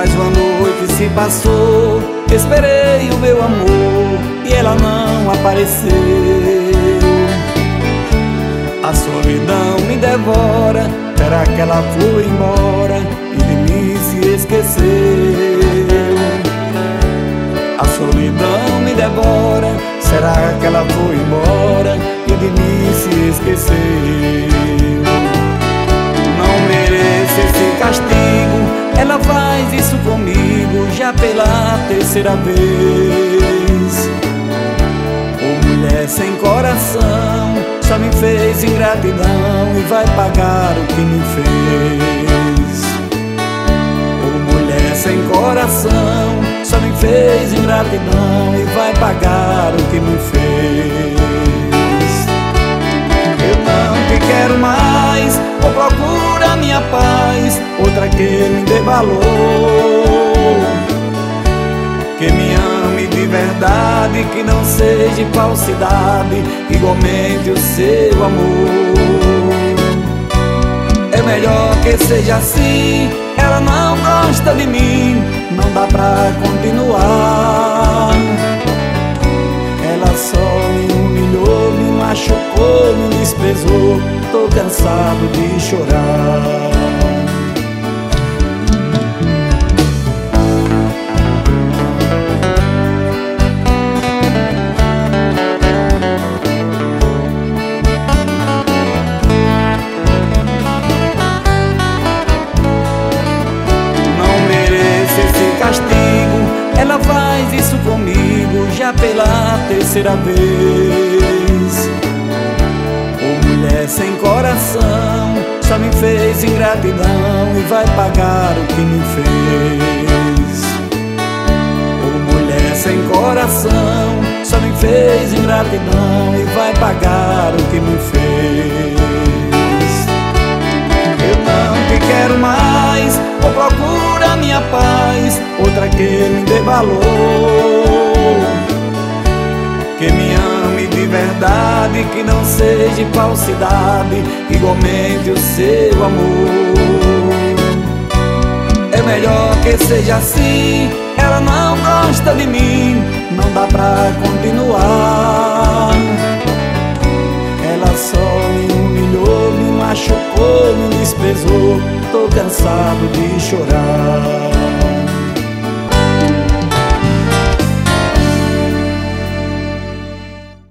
Mais uma noite se passou, esperei o meu amor e ela não apareceu. A solidão me devora, será que ela foi embora e de mim se esqueceu? A solidão me devora, será que ela foi embora e de mim se esqueceu? Não mereço esse castigo, ela faz isso comigo já pela terceira vez. Ô mulher sem coração, só me fez ingratidão e vai pagar o que me fez. Ô mulher sem coração, só me fez ingratidão e vai pagar o que me fez. Eu não te quero mais, ou procuro a minha paz, outra que me dê valor, que me ame de verdade, que não seja falsidade, igualmente o seu amor. É melhor que seja assim, ela não gosta de mim, não dá pra continuar. Ela só me humilhou, me machucou, me desprezou, tô cansado de chorar. Ela faz isso comigo já pela terceira vez. Ô mulher sem coração, só me fez ingratidão e vai pagar o que me fez. Ô mulher sem coração, só me fez ingratidão e vai pagar o que me fez. Eu não te quero mais, ou procuro a minha paz, outra que me dê valor, que me ame de verdade, que não seja falsidade, igualmente o seu amor. É melhor que seja assim, ela não gosta de mim, não dá pra continuar. Ela só me humilhou, me machucou, me desprezou, tô cansado de chorar.